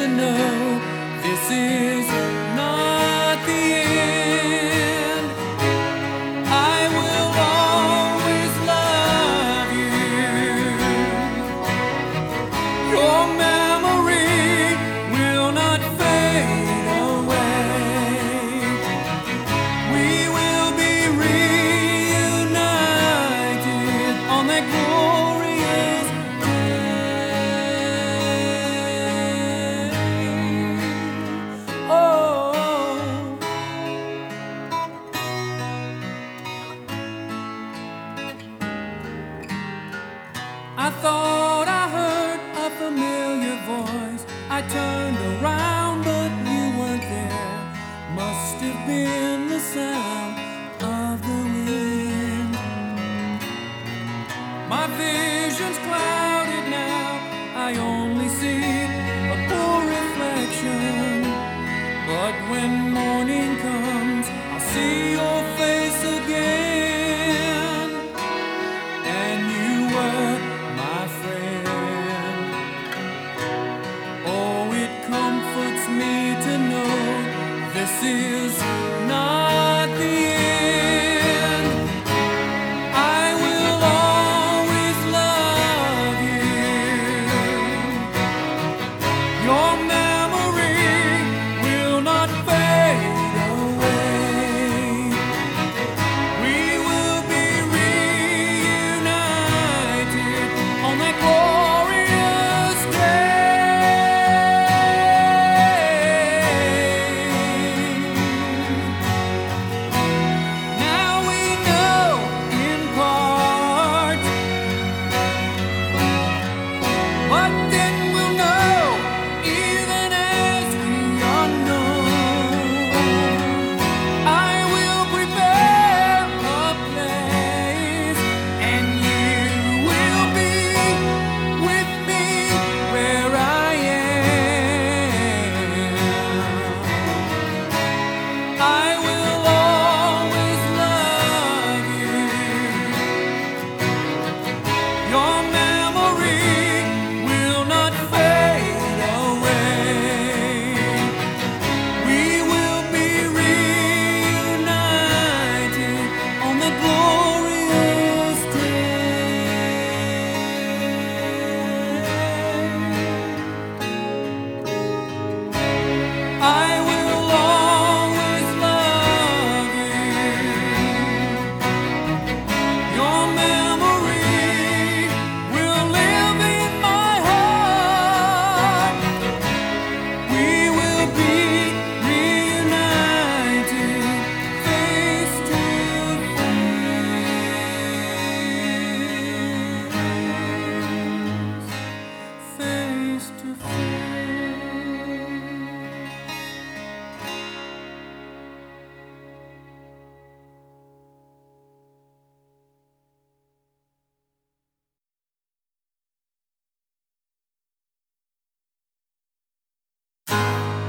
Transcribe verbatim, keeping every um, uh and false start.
to know this is not the end. I will always love you. Your memory will not fade away. We will be reunited on that glorious day. Oh, I thought I heard a familiar voice. I turned around, but you weren't there. Must have been the sound of the wind. My vision's clouded now. I only see a poor reflection. But when morning comes, I'll see